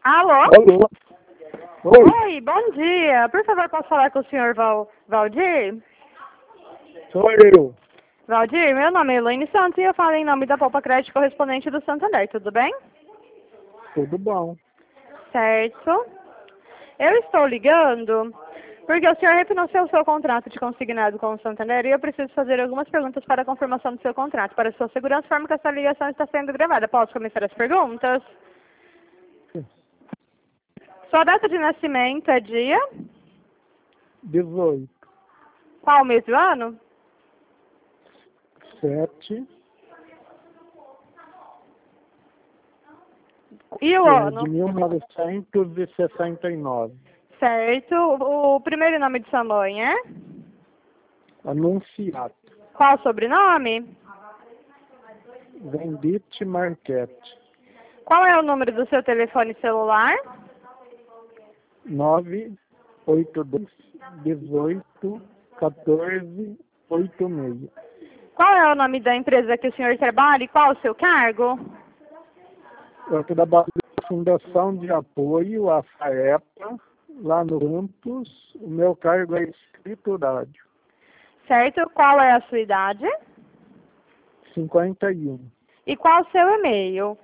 Alô? Alô? Oi, Oi, bom dia. Por favor, posso falar com o senhor Valdir? sou eu. Valdir, meu nome é Elaine Santos e eu falo em nome da Poupa Crédito correspondente do Santander, tudo bem? Tudo bom? Certo. Eu estou ligando porque o senhor refinanciou o seu contrato de consignado com o Santander e eu preciso fazer algumas perguntas para a confirmação do seu contrato. Para sua segurança, informo que essa ligação está sendo gravada. Posso começar as perguntas? Sim. Sua data de nascimento é dia? 18, Qual mês do ano? 7 E o de ano? 1969. Certo. O primeiro nome de sua mãe é? Anunciado. Qual o sobrenome? Vendite Marquete. Qual é o número do seu telefone celular? 982 18 14 86. Qual é o nome da empresa que o senhor trabalha e qual o seu cargo? Eu trabalho na Fundação de Apoio à FAEPA, lá no Campos. O meu cargo é escriturário. Certo. Qual é a sua idade? 51. E qual o seu e-mail?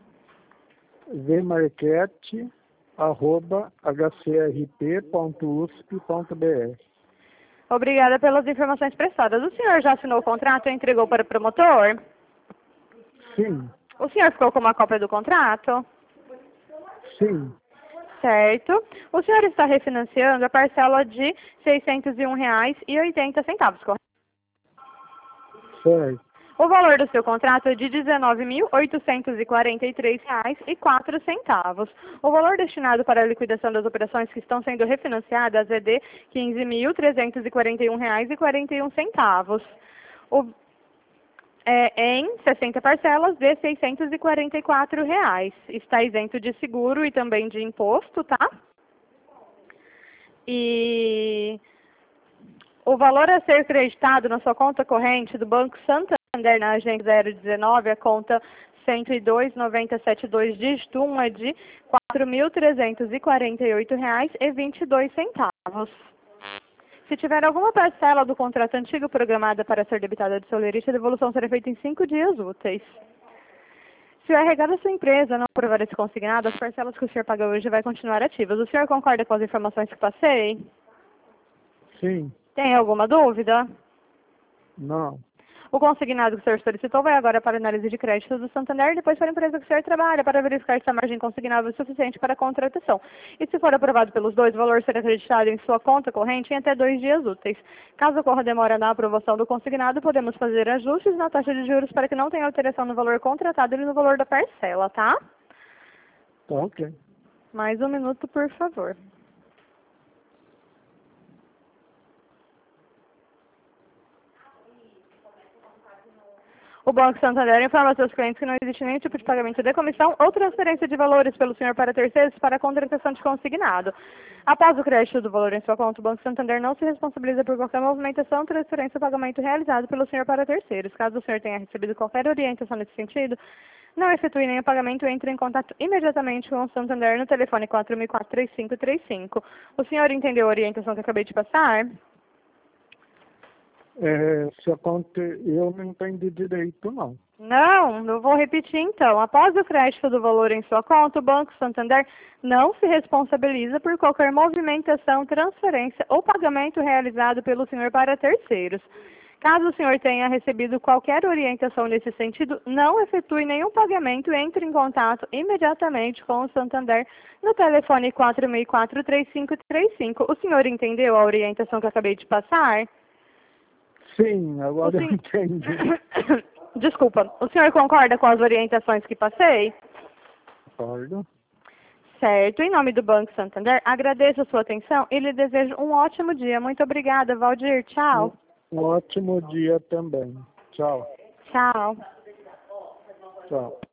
vmarquete@hcrp.usp.br. Obrigada pelas informações prestadas. O senhor já assinou o contrato e entregou para o promotor? Sim, O senhor ficou com uma cópia do contrato? sim, Certo. O senhor está refinanciando a parcela de R$ 601,80, correto? certo. O valor do seu contrato é de R$ 19.843,04. O valor destinado para a liquidação das operações que estão sendo refinanciadas é de R$ 15.341,41. Em 60 parcelas de R$ 644. Está isento de seguro e também de imposto, tá? E o valor a ser creditado na sua conta corrente do Banco Santander na agência 019, a conta 102.972, dígito 1, é de R$ 4.348,22. Se tiver alguma parcela do contrato antigo programada para ser debitada de seu lerite, a devolução será feita em 5 dias úteis. Se o RH da sua empresa não aprovar esse consignado, as parcelas que o senhor paga hoje vai continuar ativas. O senhor concorda com as informações que passei? Sim, Tem alguma dúvida? não. O consignado que o senhor solicitou vai agora para a análise de crédito do Santander e depois para a empresa que o senhor trabalha para verificar se a margem consignável é suficiente para a contratação. E se for aprovado pelos dois, o valor será acreditado em sua conta corrente em até 2 dias úteis. Caso ocorra demora na aprovação do consignado, podemos fazer ajustes na taxa de juros para que não tenha alteração no valor contratado e no valor da parcela, tá? Tá ok. Mais um minuto, por favor. O Banco Santander informa aos seus clientes que não existe nenhum tipo de pagamento de comissão ou transferência de valores pelo senhor para terceiros para a contratação de consignado. Após o crédito do valor em sua conta, o Banco Santander não se responsabiliza por qualquer movimentação, transferência ou pagamento realizado pelo senhor para terceiros. Caso o senhor tenha recebido qualquer orientação nesse sentido, não efetue nenhum pagamento, entre em contato imediatamente com o Santander no telefone 4004-3535. O senhor entendeu a orientação que acabei de passar? Se a conta, eu não entendi direito, não. Não, eu vou repetir então. Após o crédito do valor em sua conta, o Banco Santander não se responsabiliza por qualquer movimentação, transferência ou pagamento realizado pelo senhor para terceiros. Caso o senhor tenha recebido qualquer orientação nesse sentido, não efetue nenhum pagamento, entre em contato imediatamente com o Santander no telefone 4004-3535. O senhor entendeu a orientação que eu acabei de passar? Sim, agora eu entendi. Desculpa, o senhor concorda com as orientações que passei? Concordo. Certo. Em nome do Banco Santander, agradeço a sua atenção e lhe desejo um ótimo dia. Muito obrigada, Valdir. Tchau. Um ótimo dia também. Tchau. Tchau. Tchau.